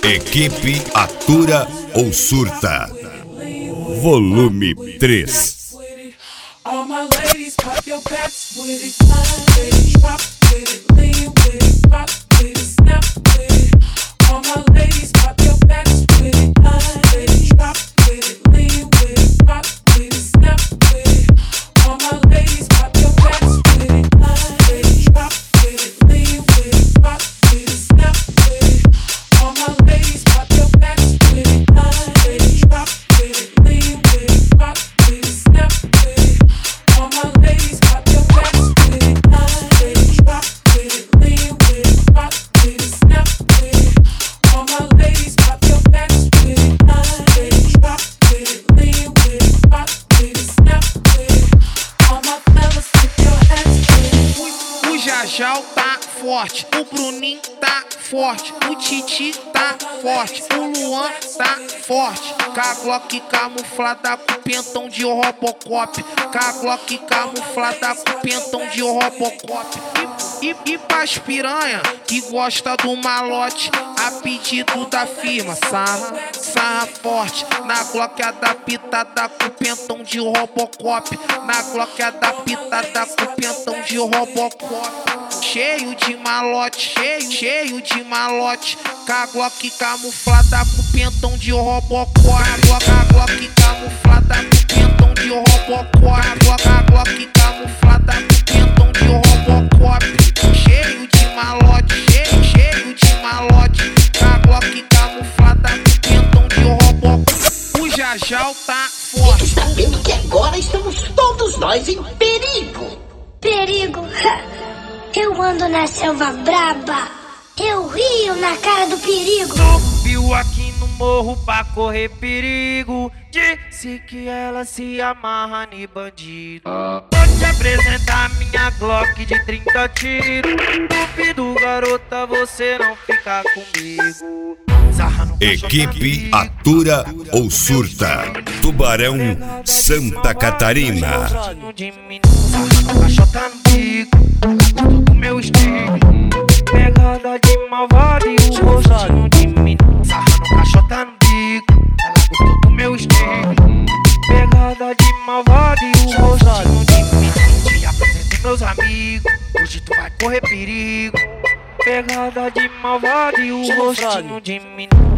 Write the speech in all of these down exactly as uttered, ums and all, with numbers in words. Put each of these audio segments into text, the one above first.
Equipe Atura ou Surta, volume três. All my ladies, pop your backs with it, with it, drop with it, lean with it, rock with it, snap with it. All my ladies, pop your backs with it, with it, drop with it, lean with it, rock with it, snap with it. All my ladies, pop your backs with it, with it, drop with it, lean with it, rock with it, snap with it. All my ladies, pop your backs with it, with it, drop with it, lean with it, rock with it, snap with it. All my ladies, pop your backs with it, with it, drop with it, lean with it, rock with it, snap with it. All my ladies, pop your backs with it, with it, drop with it, lean with it, rock with it, snap with it. All my fellas, put your hands with it. O Jajal tá forte, o Bruninho tá forte, o Titi tá forte, o Luan tá forte. Com a Glock camuflada com pentão de Robocop, com a Glock camuflada com pentão de Robocop. E, e, e pras piranha que gosta do malote, a pedido da firma, sarra, sarra forte. Na Glock adaptada com pentão de Robocop, na Glock adaptada com pentão de Robocop. Cheio de malote, cheio, cheio de malote. Com a Glock camuflada com pentão de Robocop. A Glock camuflada com pentão de Robocop. A Glock camuflada com pentão de Robocop. Cheio de malote, cheio, cheio de malote. Com a Glock camuflada com pentão de Robocop. O Jajal tá forte. Fique sabendo que agora estamos todos nós em perigo. Perigo? Eu ando na selva braba, eu rio na cara do perigo. Subiu aqui no morro pra correr perigo, disse que ela se amarra em bandido. Vou te apresentar minha Glock de trinta tiros. Duvido, garota, você não ficar comigo. Equipe Atura ou Surta, Tubarão, Santa Catarina. Cachota no bico, gostou do meu estilo. Pegada de malvado e o rostinho de menino. Sarra no cachota no bico, ela gostou do meu estilo. Pegada de malvado e o rostinho de menino. Te apresentei meus amigos, hoje tu vai correr perigo. Pegada de malvado e o rostinho de menino.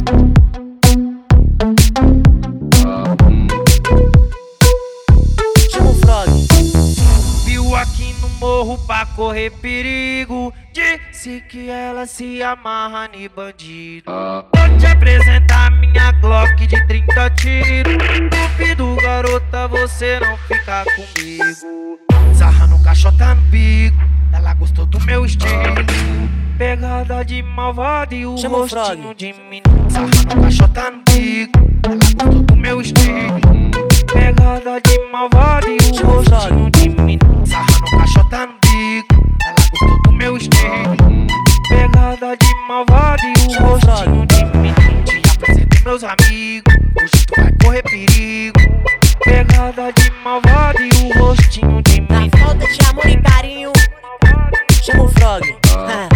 Viu aqui no morro pra correr perigo, disse que ela se amarra em bandido. Vou te apresentar minha Glock de trinta tiros. Duvido, garota, você não ficar comigo. Sarra no cachota no bico, ela gostou do meu estilo. Pegada de malvado e o rostinho de menino. Sarra no cachota no bico, ela gostou do meu estilo. Pegada de malvado e o rostinho de menino. Sarra no cachota no bico, ela gostou do meu estilo. Pegada de malvado e o rostinho de menino. Te apresentei meus amigos, hoje tu vai correr perigo. Pegada de malvado e o rostinho de menino. Na falta de amor e carinho, chama o Frog.